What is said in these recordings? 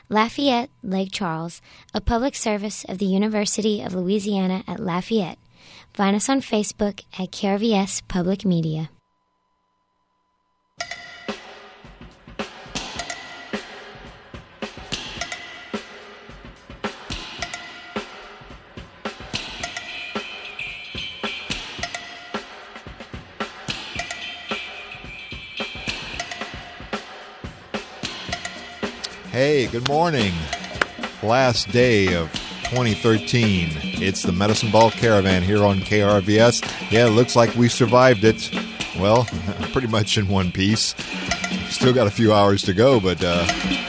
Lafayette, Lake Charles, a public service of the University of Louisiana at Lafayette. Find us on Facebook at KRVS Public Media. Hey, good morning. Last day of 2013. It's the Medicine Ball Caravan here on KRVS. Yeah, it looks like we survived it. Well, pretty much in one piece. Still got a few hours to go, but of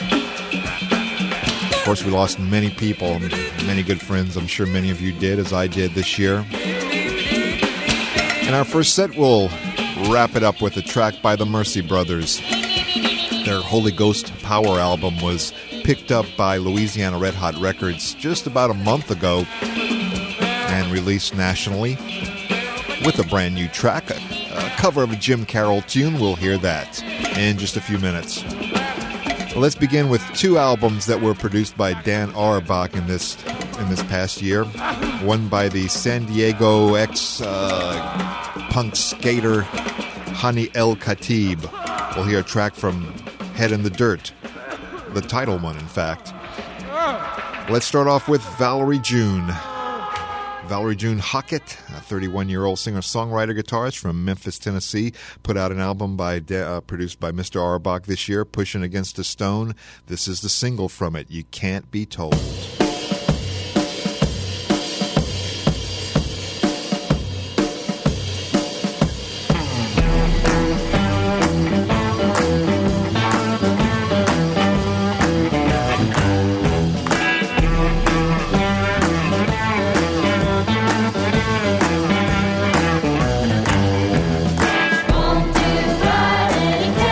course we lost many people, many good friends. I'm sure many of you did, as I did this year. And our first set will wrap it up with a track by the Mercy Brothers. Their Holy Ghost Power album was picked up by Louisiana Red Hot Records just about a month ago and released nationally with a brand new track, a cover of a Jim Carroll tune. We'll hear that in just a few minutes. Let's begin with two albums that were produced by Dan Auerbach in this past year. One by the San Diego ex-punk skater Hani El Khatib. We'll hear a track from Head in the Dirt, the title one, in fact. Let's start off with Valerie June. Valerie June Hockett, a 31-year-old singer-songwriter guitarist from Memphis, Tennessee, put out an album produced by Mr. Auerbach this year, Pushing Against a Stone. This is the single from it, You Can't Be Told.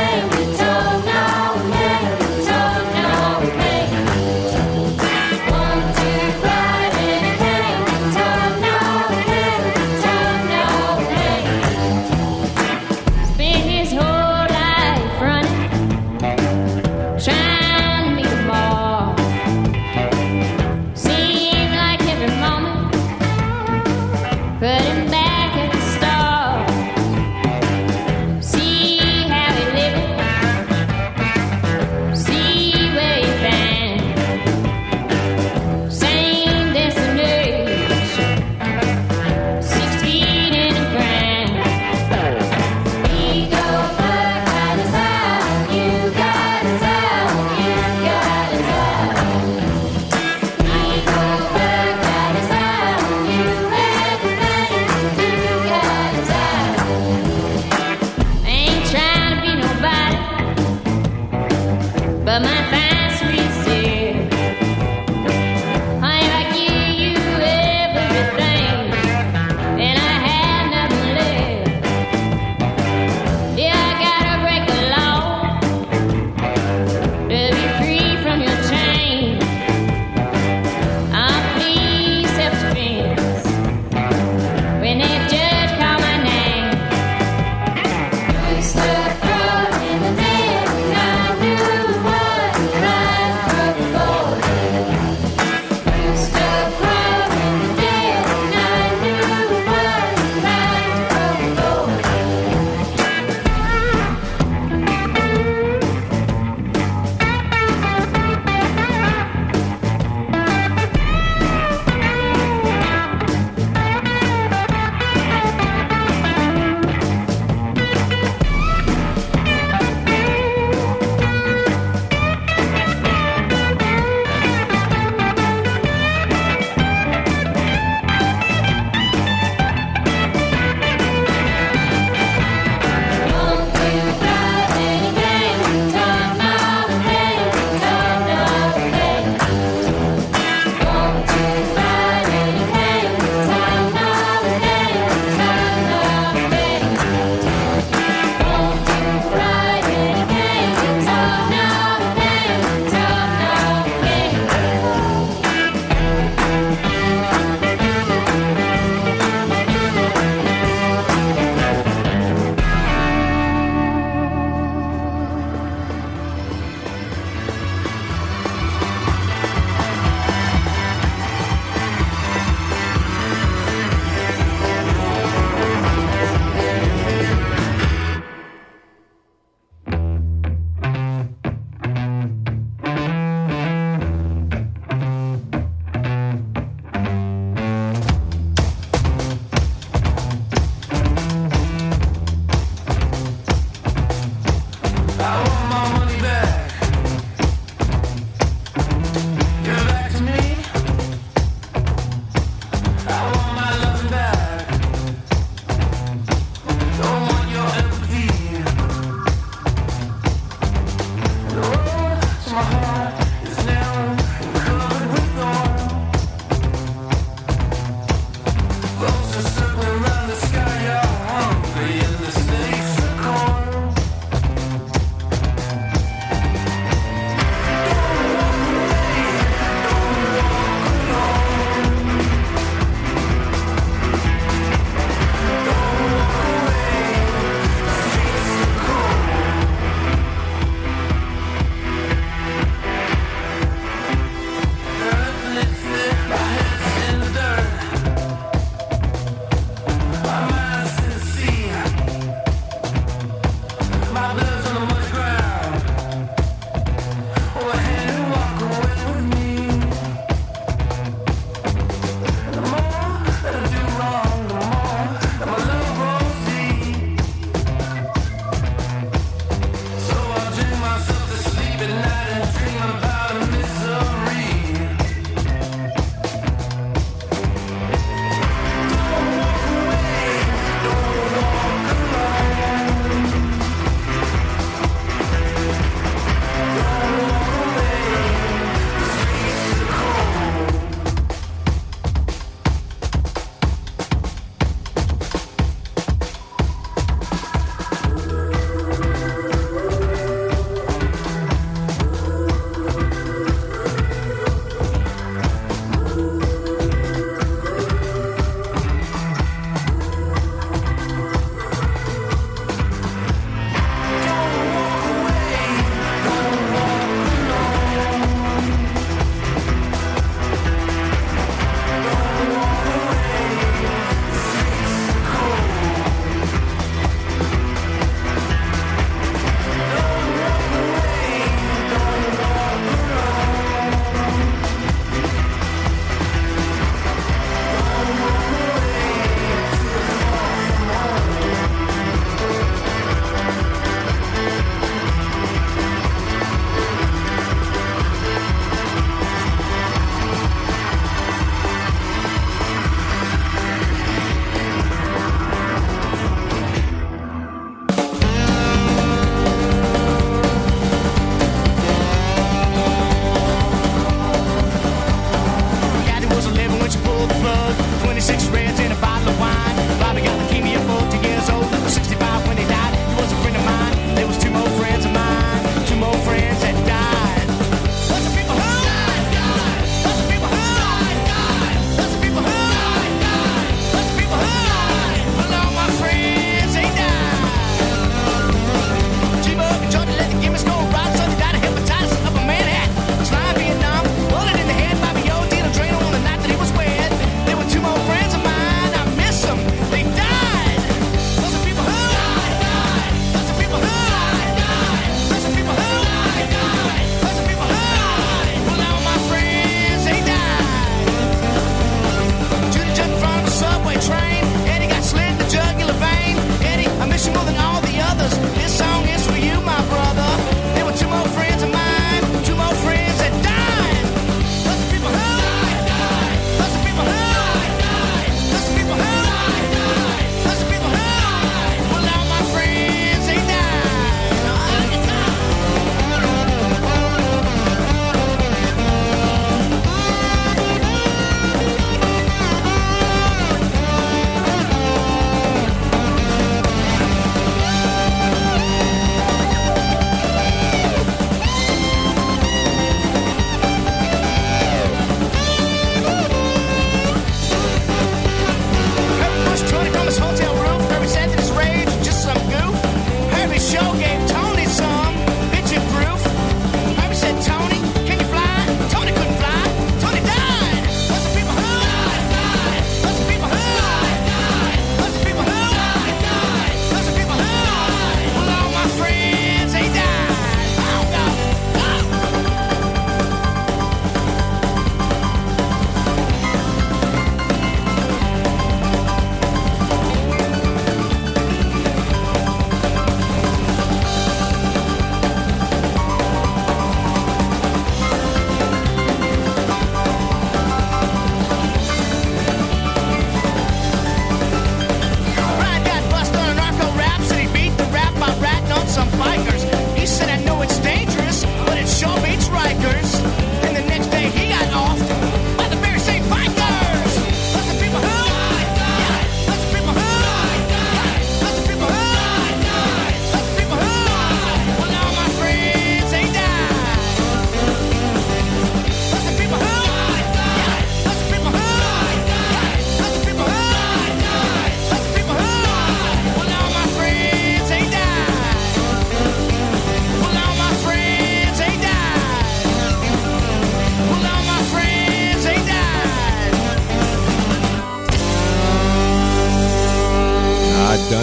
One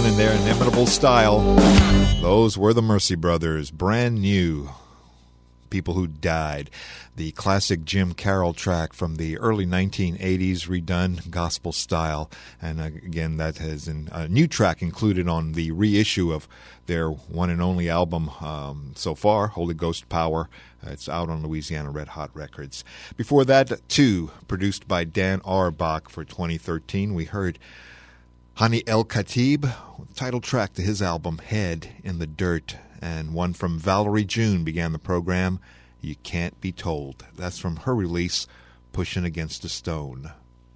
in their inimitable style. Those were the Mercy Brothers, brand new. People Who Died, the classic Jim Carroll track from the early 1980s, redone gospel style. And again, that has a new track included on the reissue of their one and only album so far, Holy Ghost Power. It's out on Louisiana Red Hot Records. Before that, two, produced by Dan Auerbach for 2013, we heard Hani El Khatib, title track to his album Head in the Dirt. And one from Valerie June began the program, You Can't Be Told. That's from her release, Pushing Against a Stone.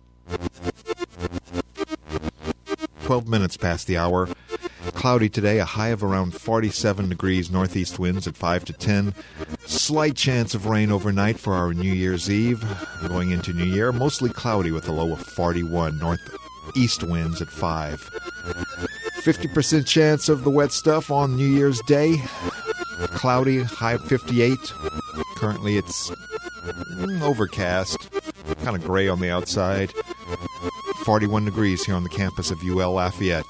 12 minutes past the hour. Cloudy today, a high of around 47 degrees, northeast winds at 5 to 10. Slight chance of rain overnight for our New Year's Eve. Going into New Year, mostly cloudy with a low of 41, northeast winds at 5. 50% chance of the wet stuff on New Year's Day. Cloudy, high of 58. Currently it's overcast, kind of gray on the outside. 41 degrees here on the campus of UL Lafayette.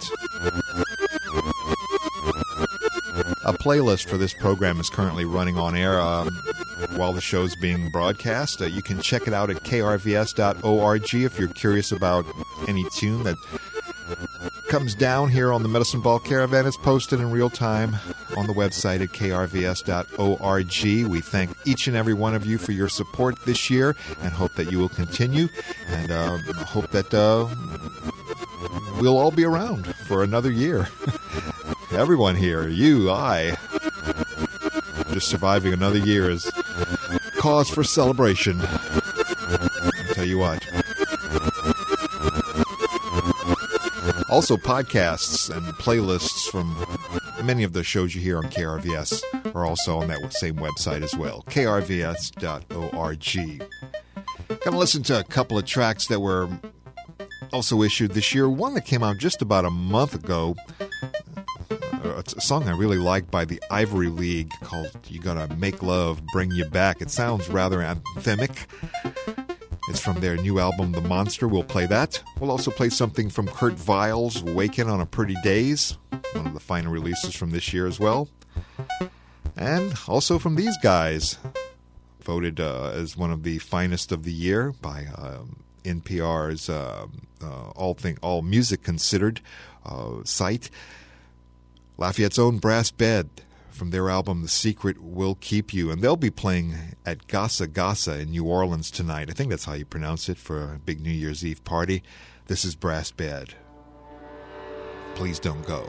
A playlist for this program is currently running on air while the show's being broadcast. You can check it out at krvs.org if you're curious about any tune that comes down here on the Medicine Ball Caravan. It's posted in real time on the website at krvs.org. We thank each and every one of you for your support this year and hope that you will continue, and hope that we'll all be around for another year. Everyone here, you, I, just surviving another year is cause for celebration. I'll tell you what. Also, podcasts and playlists from many of the shows you hear on KRVS are also on that same website as well, krvs.org. Going to listen to a couple of tracks that were also issued this year. One that came out just about a month ago, a song I really like by the Ivory League called You Gotta Make Love, Bring You Back. It sounds rather anthemic. It's from their new album, The Monster. We'll play that. We'll also play something from Kurt Weill's Wakin' on a Pretty Days, one of the finer releases from this year as well. And also from these guys, voted as one of the finest of the year by NPR's All Music Considered site. Lafayette's own Brass Bed, from their album The Secret Will Keep You. And they'll be playing at Gasa Gasa in New Orleans tonight. I think that's how you pronounce it, for a big New Year's Eve party. This is Brass Bed. Please don't go.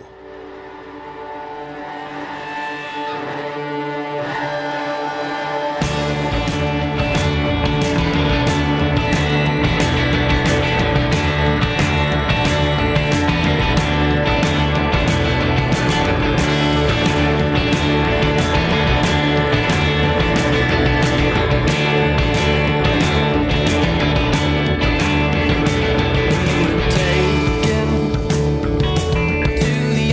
To the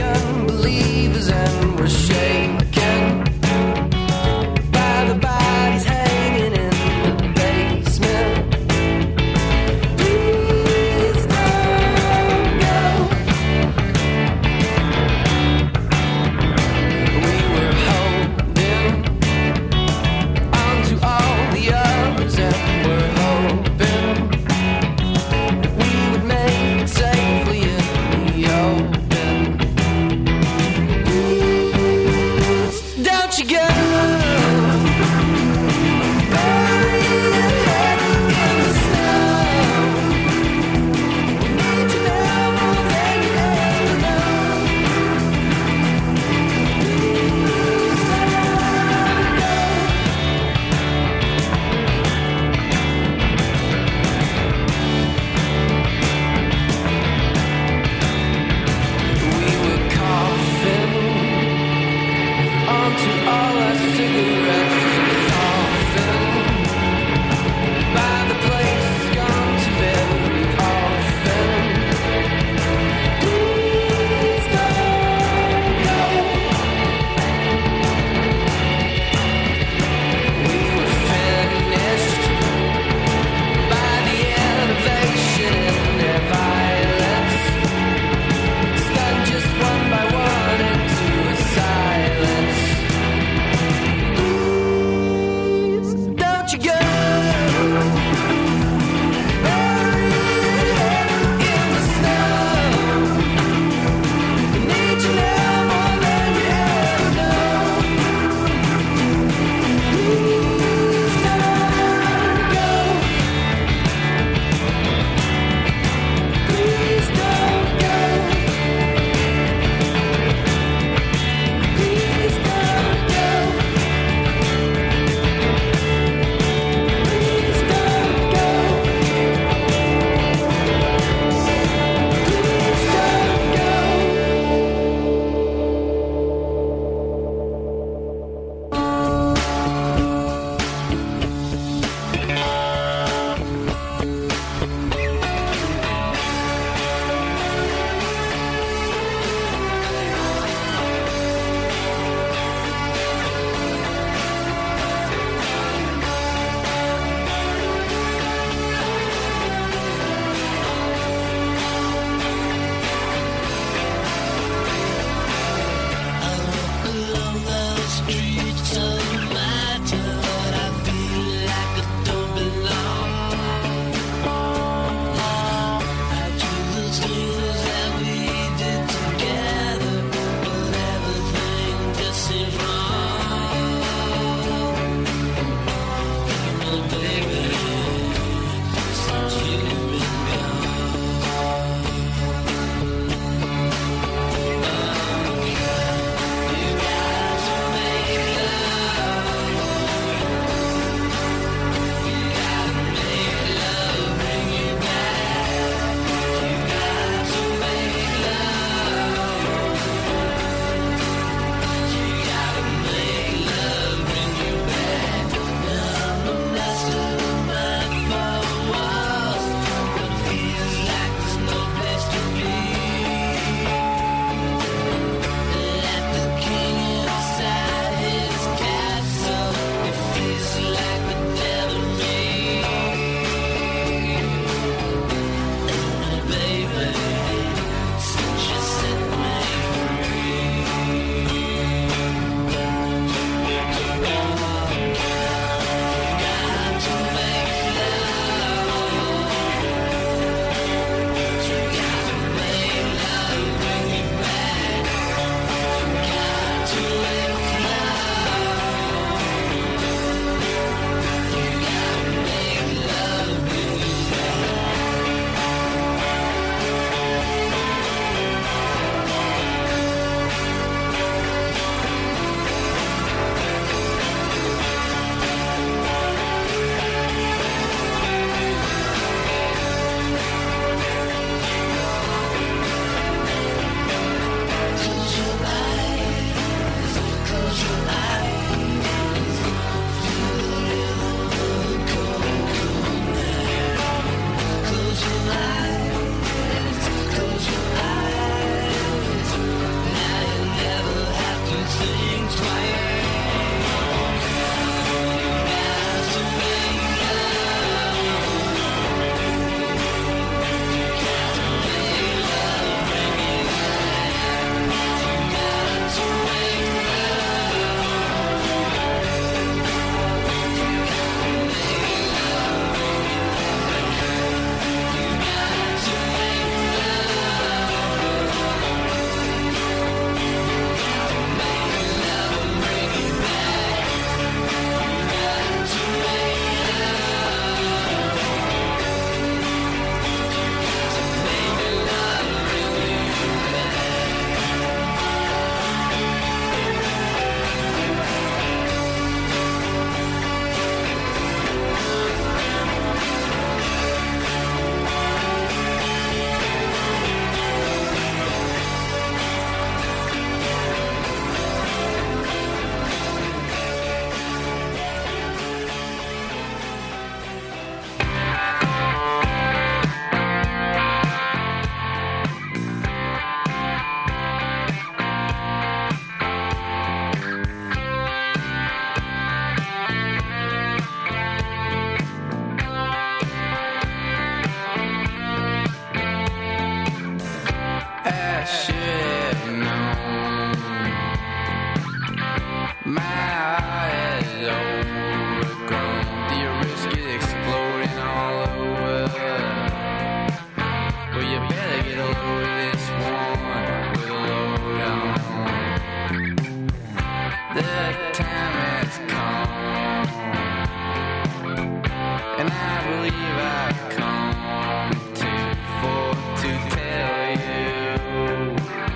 believe I've come to tell you,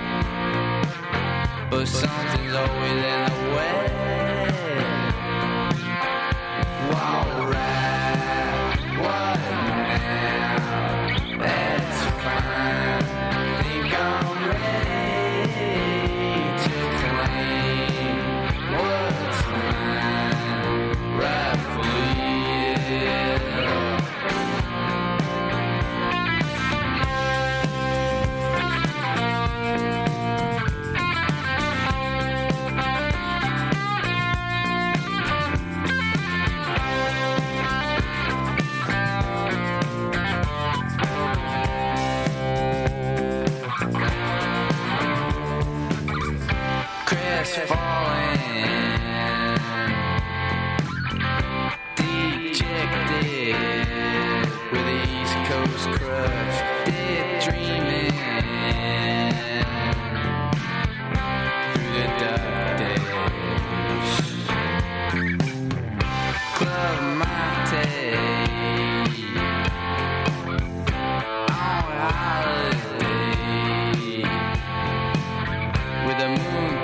but something's always in the way. Alright, what now? That's fine. Think I'm ready to claim what's mine, rightfully. Falling, dejected with the East Coast crush, dead dreaming through the dark days. Club Monte on holiday with the moon.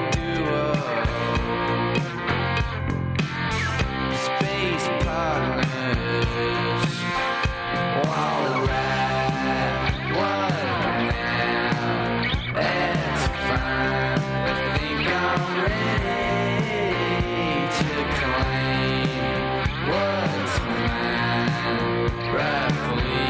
Space partners. Alright, what now? That's fine. I think I'm ready to claim what's mine, rightfully.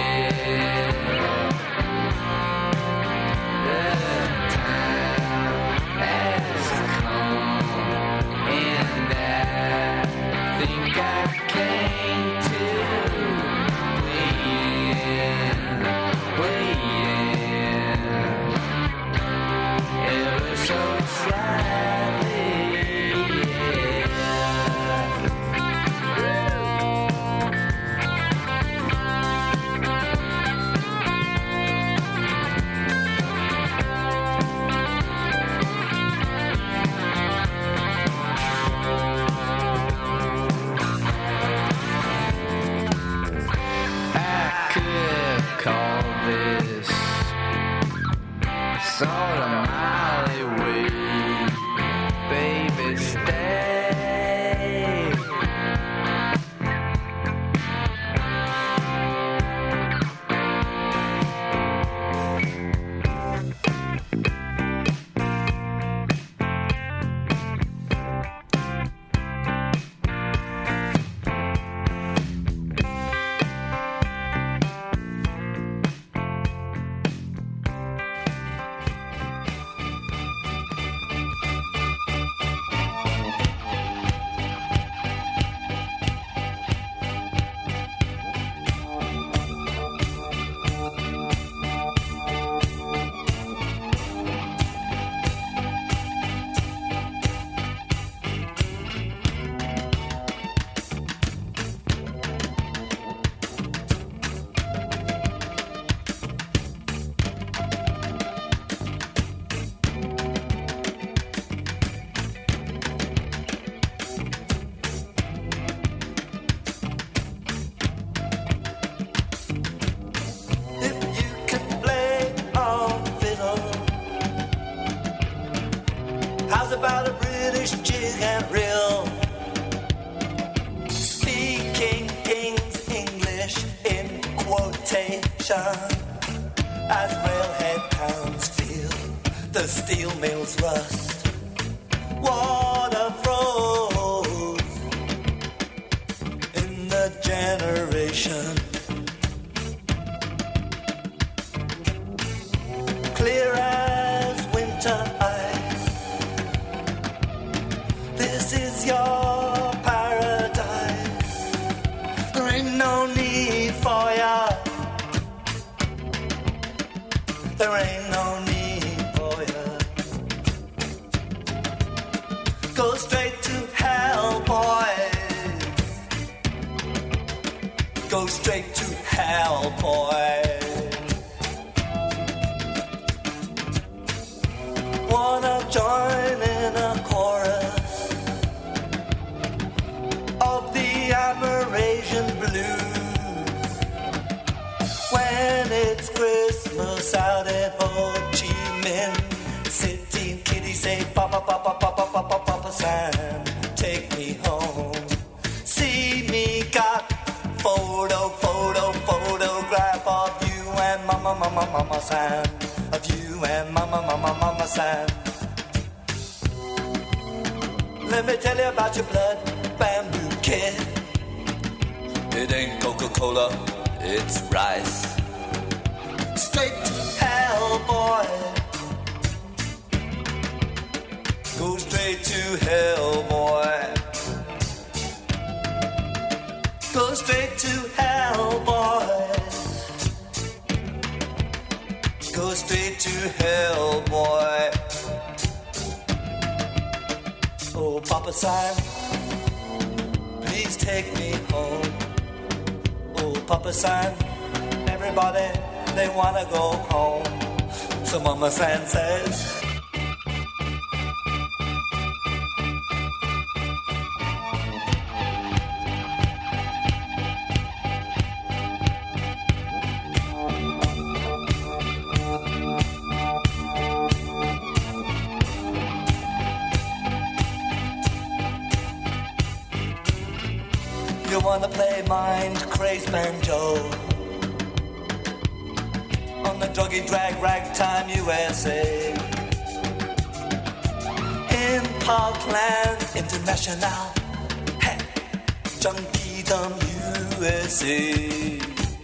The time has come, and I think I came to waiting, ever so slightly, call this sort of Miley way, baby, stay. How's about a British jig and reel? Speaking King's English in quotation, as railhead towns feel the steel mills rust. Water froze in the generation. Clear as winter ice. This is your paradise. There ain't no need for ya. There ain't no need for ya. Go straight to hell, boys. Go straight to hell, boys. Wanna join in a chorus of the Aberration blues. Ho Chi Minh City, and kitty say, Papa, Papa, Papa, Papa, Papa San, take me home. See me got photograph of you and Mama San, of you and Mama San. Let me tell you about your blood bamboo kid. It ain't Coca-Cola, it's rice. Straight to hell, boy. Go straight to hell, boy. Go straight to hell, boy. Go straight to hell, boy. Oh, Papa San, please take me home. Oh, Papa San, everybody, they wanna go home. So Mama San says, you wanna play mind crazed banjo on the druggy drag ragtime USA in Parkland International, hey, Junkiedom USA,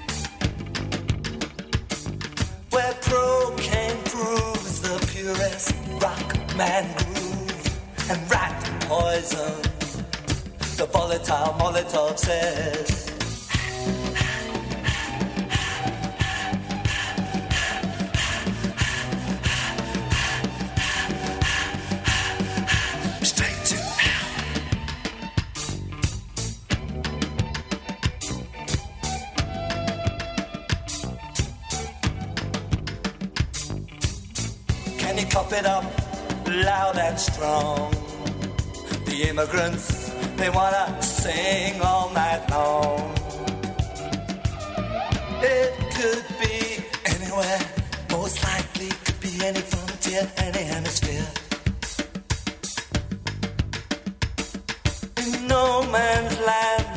where cocaine proves the purest rock man groove and rat poison. The volatile Molotov says, straight to hell. Can you cop it up loud and strong? The immigrants, they wanna sing all night long. It could be anywhere, most likely could be any frontier, any hemisphere. In no man's land,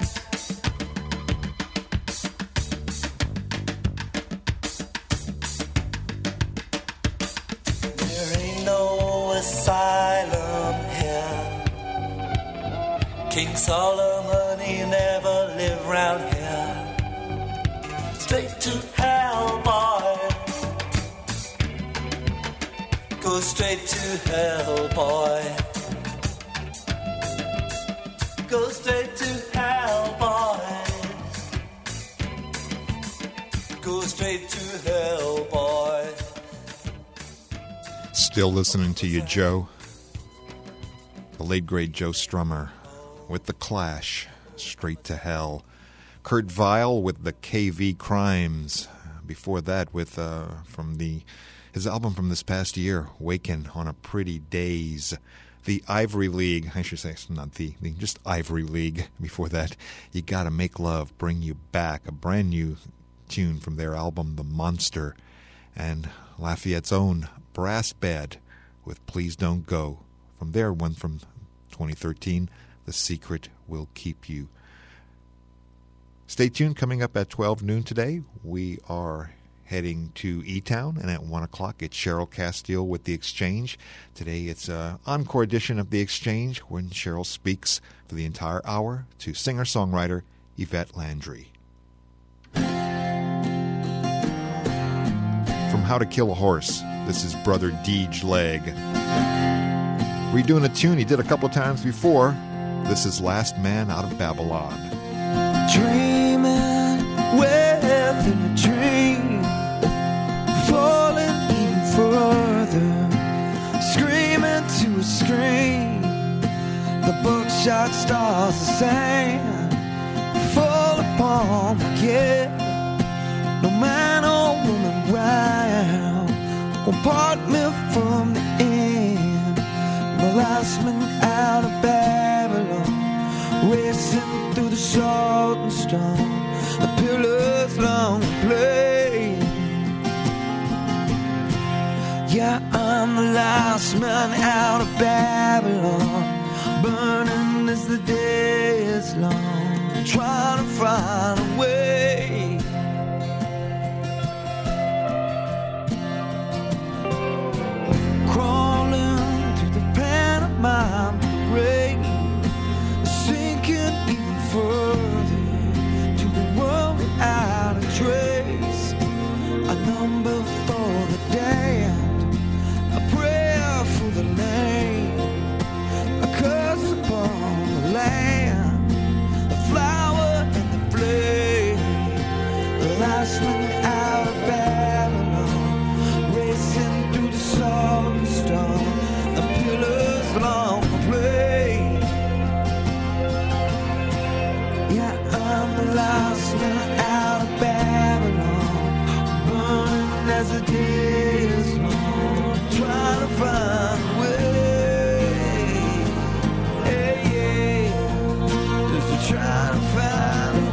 there ain't no asylum here. King Solomon, he never lived round here. Straight to hell, boy. Go straight to hell, boy. Go straight to hell, boy. Go straight to hell, boy. Still listening to you, Joe. The late great Joe Strummer with The Clash, Straight to Hell. Kurt Weill with the KV Crimes. Before that, with his album from this past year, Waken on a Pretty Days. The Ivory League, I should say, not just Ivory League. Before that, You Gotta Make Love, Bring You Back, a brand new tune from their album, The Monster. And Lafayette's own Brass Bed with Please Don't Go. From their one from 2013, The Secret Will Keep You. Stay tuned. Coming up at 12 noon today, we are heading to E-Town, and at 1 o'clock, it's Cheryl Castile with The Exchange. Today, it's an encore edition of The Exchange, when Cheryl speaks for the entire hour to singer-songwriter Yvette Landry. From How to Kill a Horse, this is Brother Deej Leg. Redoing a tune he did a couple of times before. This is Last Man Out of Babylon. Dreaming within a dream, falling even further, screaming to a scream. The buckshot stars the sand fall upon my head. No man or woman round won't part me from the end. The last man out of Babylon, racing through the salt and stone, the pillars long play. I'm the last man out of Babylon, burning as the day is long, trying to find a way. Crawling through the pantomime rain, sinking even further to the world without a trace. A number for the damned, a prayer for the lame, a curse upon the land, the flower and the flame. The last man out of Babylon, racing through the salt and storm, the pillars along the plain. Yeah, I'm the last man out of Babylon, burning as the day is long, trying to find a way. Hey, yeah, just trying to find a way.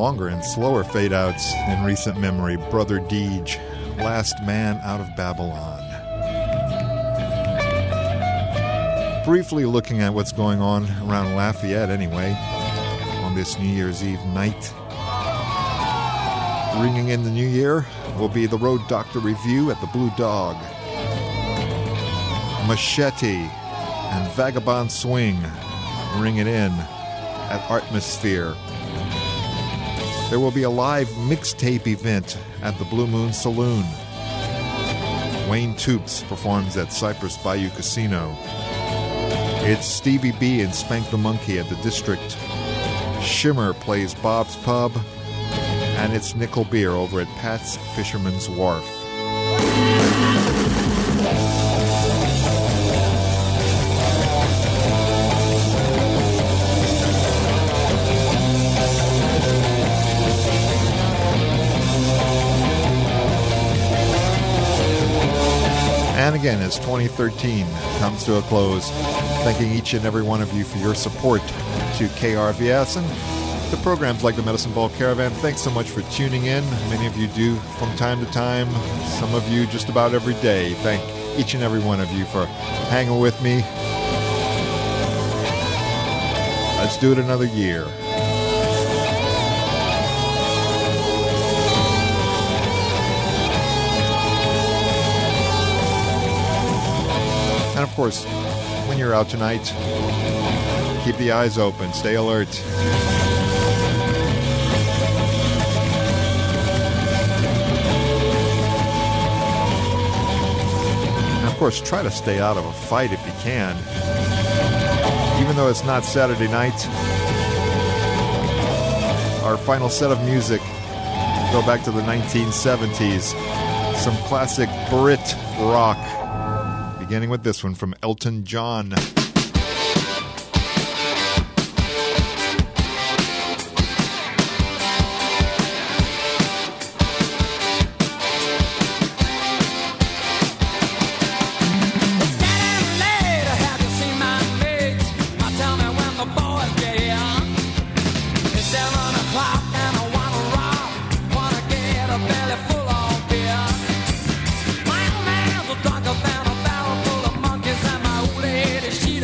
longer and slower fade-outs in recent memory. Brother Deej, Last Man Out of Babylon. Briefly looking at what's going on around Lafayette anyway, on this New Year's Eve night. Ringing in the new year will be the Road Doctor Review at the Blue Dog. Machete and Vagabond Swing ring it in at Artmosphere. There will be a live mixtape event at the Blue Moon Saloon. Wayne Toops performs at Cypress Bayou Casino. It's Stevie B and Spank the Monkey at the District. Shimmer plays Bob's Pub. And it's Nickel Beer over at Pat's Fisherman's Wharf. And again, as 2013 comes to a close, thanking each and every one of you for your support to KRVS and the programs like the Medicine Ball Caravan. Thanks so much for tuning in. Many of you do from time to time, some of you just about every day. Thank each and every one of you for hanging with me. Let's do it another year. And of course, when you're out tonight, keep the eyes open, stay alert. And of course, try to stay out of a fight if you can. Even though it's not Saturday night, our final set of music go back to the 1970s. Some classic Brit rock. Beginning with this one from Elton John. She'd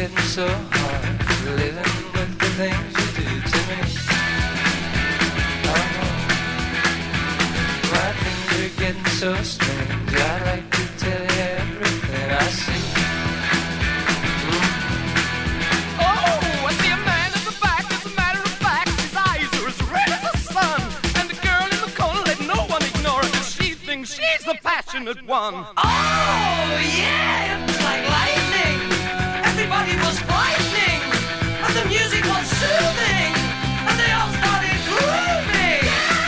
getting so hard, living with the things you do to me. My things are getting so strange, I'd like to tell you everything I see. Oh, I see a man at the back, as a matter of fact, his eyes are as red as the sun. And the girl in the corner, let no one ignore her, 'cause she thinks she's the passionate one. Oh, yeah, it was like lightning. Everybody was frightening, and the music was soothing, and they all started grooving.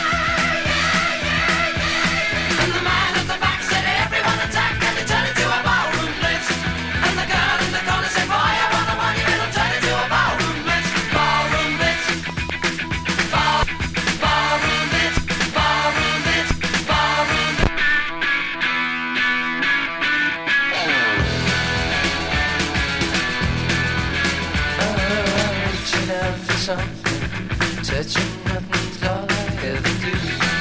And the man at the back said, everyone attack, and they turned into a ballroom blitz. And the girl in the corner said, fire on the money, it'll turn into a ballroom blitz. Ballroom blitz. Ballroom blitz. Ballroom blitz. Ballroom blitz. Reaching out for something, touching nothing's all I ever do.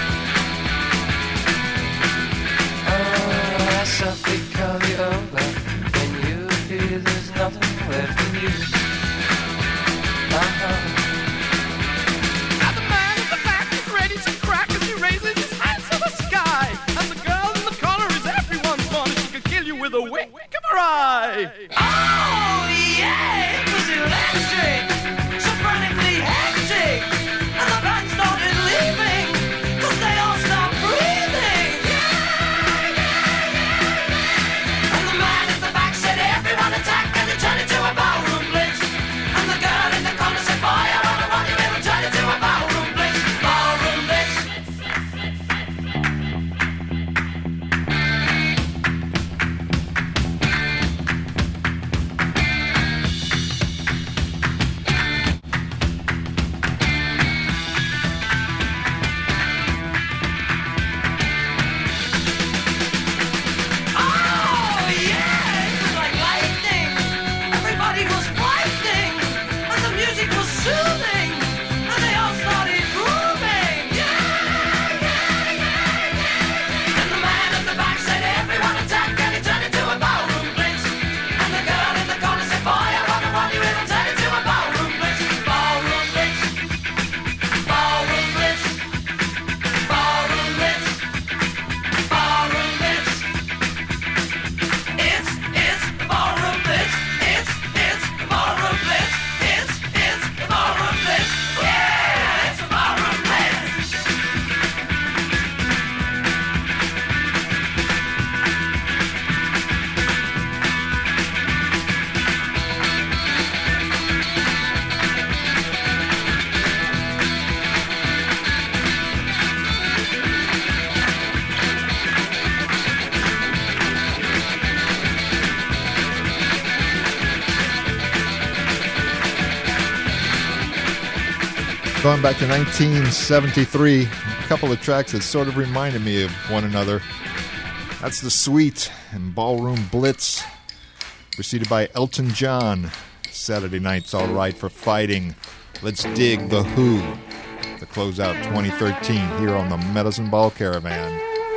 Oh, I softly call you over, when you appear there's nothing left in you. Now the man at the back is ready to crack as he raises his hands to the sky. And the girl in the corner is everyone's fun, and she could kill you with a wink of her eye. Oh, yeah, it was electric, so frantically hectic, and the band started leaving, 'cause they all stopped breathing. And the man at the back said, everyone attack, and it turned into a ballroom blitz. And the girl in the corner said, fire on the money, it'll turn into a ballroom blitz. Ballroom blitz. Oh, yeah, it was like lightning. Everybody was frightening, and the music was soothing, and they all started grooving. And the man at the back said, everyone attack, and it turned into a ballroom blitz. And the girl in the corner said, fire on the money, it'll turn into a ballroom blitz. Ballroom blitz. Ballroom blitz. Ballroom blitz. Ballroom blitz. It's the ballroom blitz. It's the ballroom blitz. It's the ballroom blitz. Yeah, it's the ballroom blitz. Going back to 1973, a couple of tracks that sort of reminded me of one another. That's The Sweet and Ballroom Blitz, preceded by Elton John. Saturday Night's All Right for Fighting. Let's dig The Who to close out 2013 here on the Medicine Ball Caravan.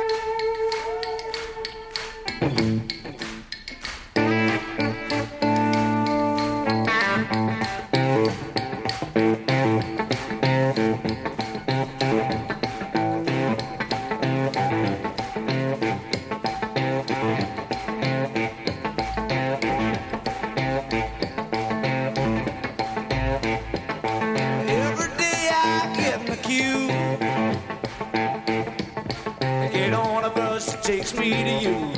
Every day I get in the queue. I get on a bus that takes me to you.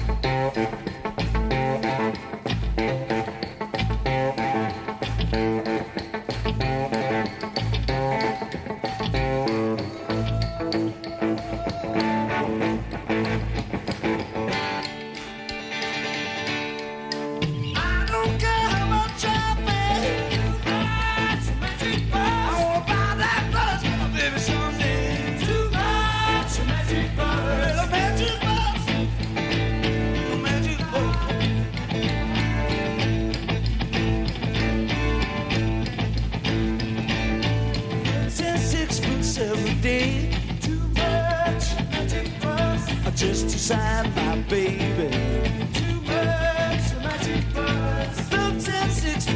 I don't care how much I pay. I wanna buy that bus, baby, someday. Too much magic bus, a magic bus, a magic bus. 10 6 every day. Too much magic bus, just to sign my baby. Too much magic bus. 10 6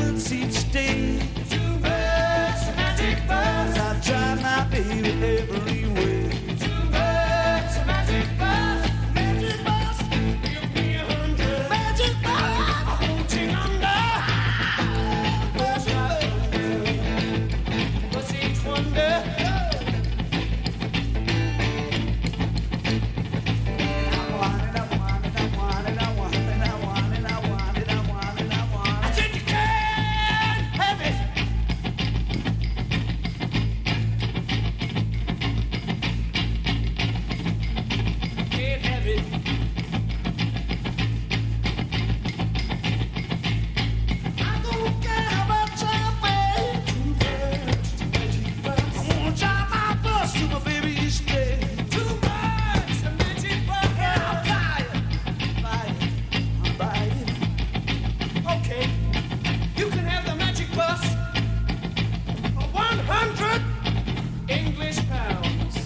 You can have the magic bus for 100 English pounds.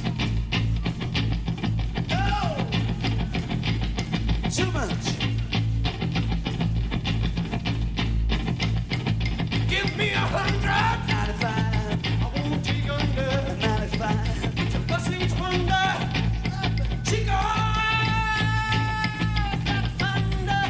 Oh, Too much. give me 100. 95, I won't take under. 95. It's a busing wonder. Chico, thunder.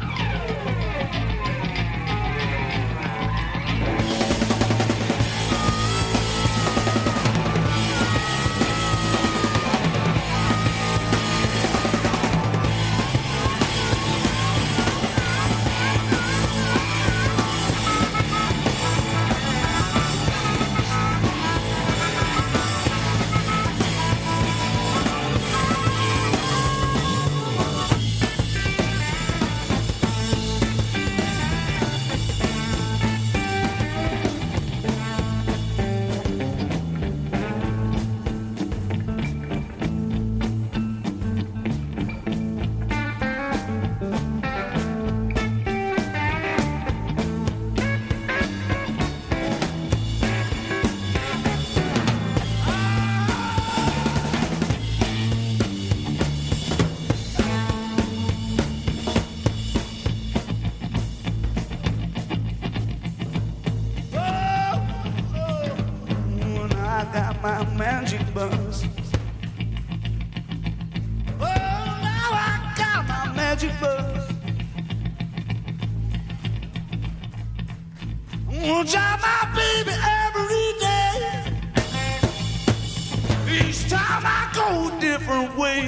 When I got my magic bus. Oh, now I got my magic bus. I'm gonna drive my baby every day. Each time I go a different way.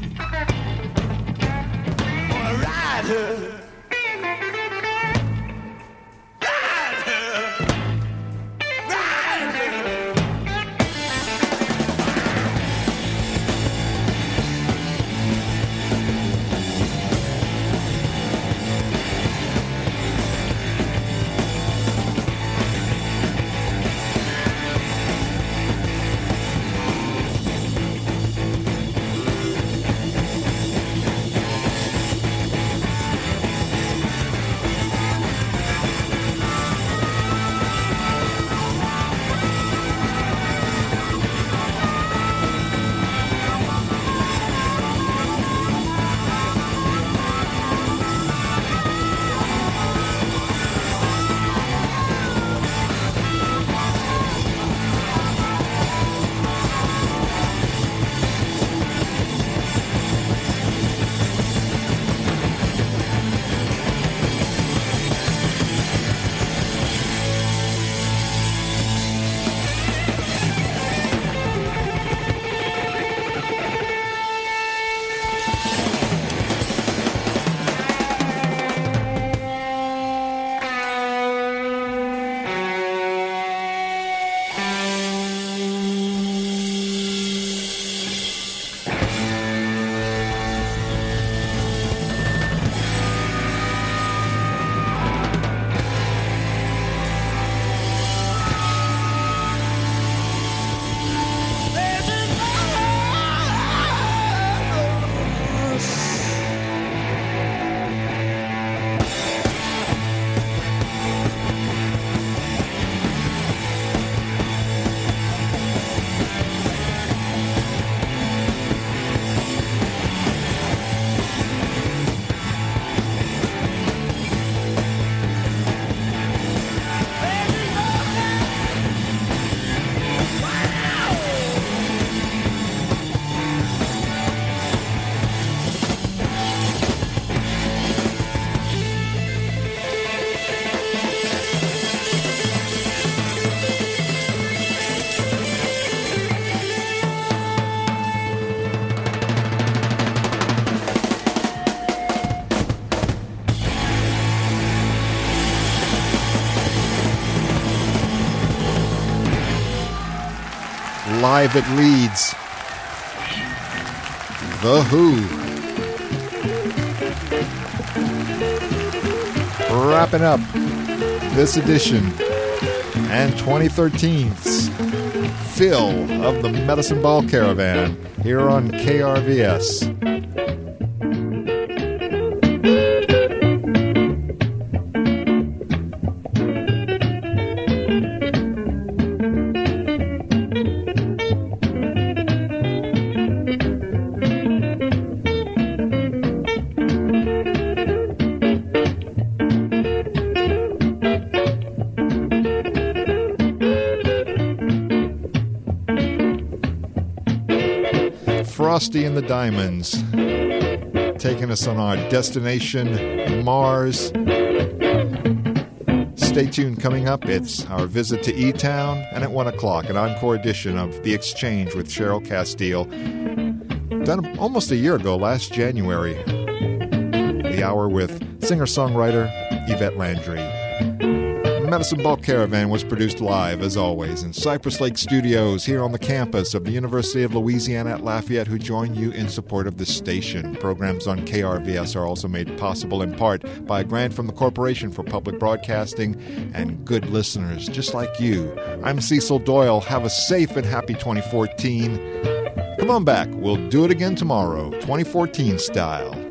Gonna ride her. Ride her. Ride her. Live at Leeds, The Who. Wrapping up this edition and 2013's fill of the Medicine Ball Caravan here on KRVS. Frosty and the Diamonds, taking us on our destination, Mars. Stay tuned. Coming up, it's our visit to E-Town, and at 1 o'clock, an encore edition of The Exchange with Cheryl Castile, done almost a year ago, last January. The hour with singer-songwriter Yvette Landry. Medicine Ball Caravan was produced live, as always, in Cypress Lake Studios here on the campus of the University of Louisiana at Lafayette, who join you in support of this station. Programs on KRVS are also made possible in part by a grant from the Corporation for Public Broadcasting and good listeners just like you. I'm Cecil Doyle. Have a safe and happy 2014. Come on back. We'll do it again tomorrow, 2014 style.